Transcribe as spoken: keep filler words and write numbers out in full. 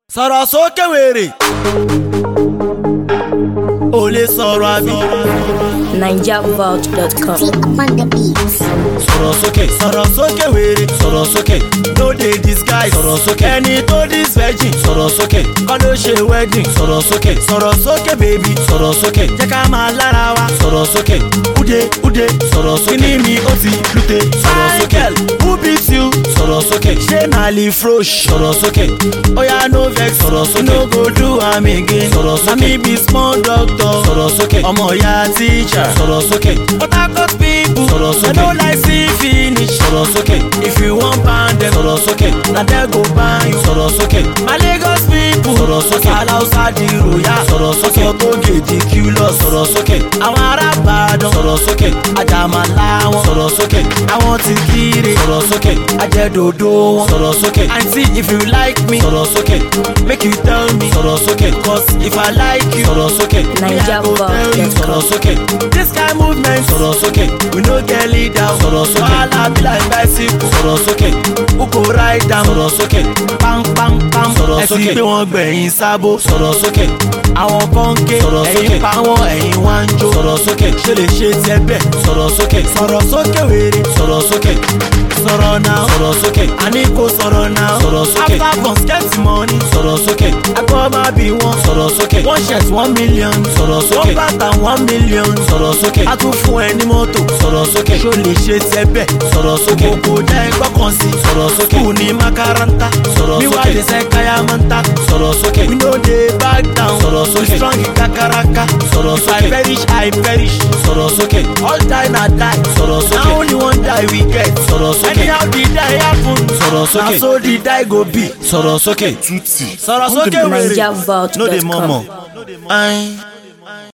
sọ̀rọ̀ sókè wèrè ò lè sọ̀rọ̀ àbí. naija vault dot com. sọ̀rọ̀ sókè sọ̀rọ̀ sókè wèrè sọ̀rọ̀ sókè no dey disguise sọ̀rọ̀ sókè ẹni tó dis virgin sọ̀rọ̀ sókè kọ́ ló ṣe wedding sọ̀rọ̀ sókè sọ̀rọ̀ sókè baby sọ̀rọ̀ sókè jẹ́ ká máa lára wa sọ̀rọ̀ sókè ude ude sọ̀rọ̀ sókè kíní mi ó ti lute sọ̀rọ̀ sókè who beat you sọ̀rọ̀ sókè ṣé na lè frosh sọ̀rọ̀ sókè oya no vex sọ̀rọ̀ sókè no go do am again sọ̀rọ̀ sókè ami be small doctor sọ̀rọ̀ sókè ọmọ ìyá teacher sọ̀rọ̀ sókè Port Harcourt people sọ̀rọ̀ sókè I no like see finish sọ̀rọ̀ sókè if you wan pound dem sọ̀rọ̀ sókè na dem go buy you sọ̀rọ̀ sókè my Lagos people sọ̀rọ̀ sókè alausa di royal sọ̀rọ̀ sókè ọgbọ́gè di culus sọ̀rọ̀ sókè àwọn ará Ìbàdàn sọ̀rọ̀ sókè àjàmàlà wọn sọ̀rọ̀ sókè àwọn ti kiri sọ̀rọ̀ sókè ajẹ́dòdò wọn sọ̀rọ̀ sókè aunty if you like me sọ̀rọ̀ sókè make you tell me sọ̀rọ̀ sókè cause if I like you sọ̀rọ̀ sókè naija vault dot com. sọ̀rọ̀ sókè this kind movement sọ̀rọ̀ sókè we no get leader sọ̀rọ̀ sókè wàhálà be like bicycle sọ̀rọ̀ sókè who go ride am sọ̀rọ̀ sókè pampam sọ̀rọ̀ sókè ẹ̀sìn pé wọ́n gbẹ̀yìn sábó sọ̀rọ̀ sókè àwọn kan ké ẹ̀yìn pa wọ́n ẹ̀yìn wá ń jó sọ̀rọ̀ sókè ṣe lè ṣe tiẹ̀ bẹ́ẹ̀ sọ̀rọ̀ sókè sọ̀rọ̀ sókè wèrè sọ̀rọ̀ sókè sọ̀rọ̀ náà sọ̀rọ̀ sókè àní kò sọ̀rọ̀ náà sọ̀rọ̀ sókè after bus get money sọ̀rọ̀ sókè agbọ́ máa bí wọn sọ̀rọ̀ sókè one shirt one million sọ̀rọ̀ sókè one bàtà one million sọ̀rọ̀ sókè a tún fún ẹ ní mọ́tò sọ̀rọ̀ sókè ṣó lè ṣe tiẹ̀ bẹ́ẹ̀ sọ̀rọ̀ sókè gbogbo jẹ́ gbọ́kàn sí sọ̀rọ̀ sókè kù ní makaranta sọ̀rọ̀ sókè miwa dey sẹ́ kayamanta sọ̀rọ̀ sókè we no dey back down sọ̀rọ̀ sókè we strong kakaraka sọ̀rọ̀ sókè if I perish I perish sọ̀rọ̀ sókè all die na die sọ̀rọ̀ sókè na only one die we get sọ̀rọ̀ sókè anyhow the die happen sọ̀rọ̀ sókè na so the die go be sọ̀rọ̀ sókè sọ̀rọ̀ sókè wèrè naija vault no dey dot mọ̀mọ̀. com.